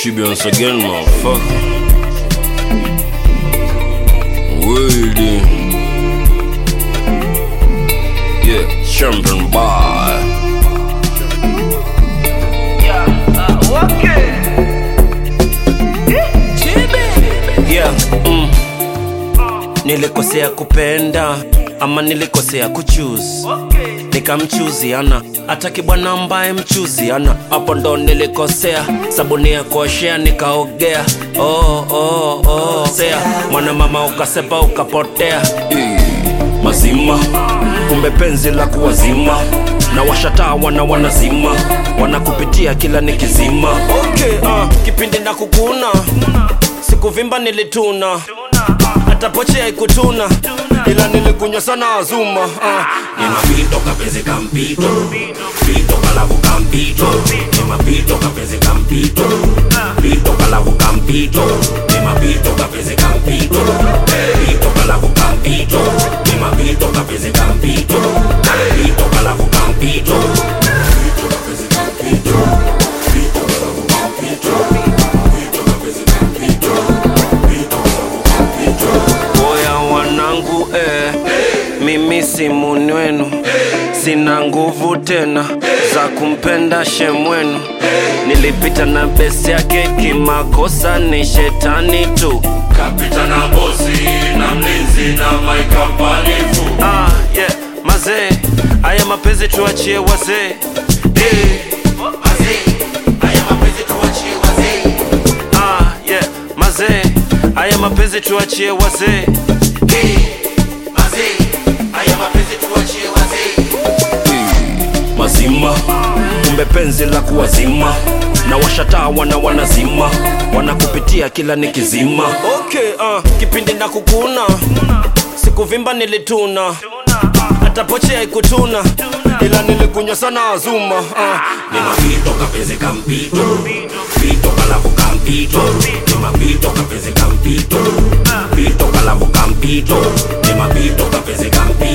Chibi once again, motherfucker. Waiting. Yeah, champion boy. Okay. Yeah, nilikosea kupenda ama nilikosea kuchoose. Nikamchuziana ataki bwana ambaye mchuziana, hapo ndo nilikosea. Sabuni ya kuoshea nikaogea. Sea mwana mama ukasepa ukapotea. Mazima kumbe penzi la kuwazima, na washatawa na wanazima, wanakupitia kila nikizima. Okay, kipindi na kukuna sikuvimba nilituna, hata poche haikutuna, ila nilikunywa sana azuma. Nimapito kapenzi kampito, pito kalavu kampito. Nimapito kapenzi kampito, pito kalavu kampito. Nimapito kapenzi kampito, pito kalavu kampito. Nimapito kapenzi kampito, pito kalavu kampito. Pito kapenzi kampito, pito kalavu kampito. Pito kapenzi kampito, pito kalavu kampito. Oya wanangu mimi si muni wenu, sina nguvu tena za kumpenda shemwenu. Nilipita na besi yake kimakosa, ni shetani tu. Kapita na bosi na mlinzi na maika mpalifu. Yeah, mazee, haya mapenzi tuachie wazee. Mazee, haya mapenzi tuachie wazee. Yeah, mazee, haya mapenzi tuachie wazee. Mazee, haya mapenzi tuachie wazee. Mazima kumbe penzi la kuwazima, na washatawa na wanazima, wanakupitia kila nikizima. Okay, kipindi na kukuna sikuvimba nilituna, hata poche haikutuna, ila nilikunywa sana azuma. Nimapito kapenzi kampito, pito kalavu kampito. Nimapito kapenzi kampito, pito kalavu kampito. Nimapito kapenzi kampito.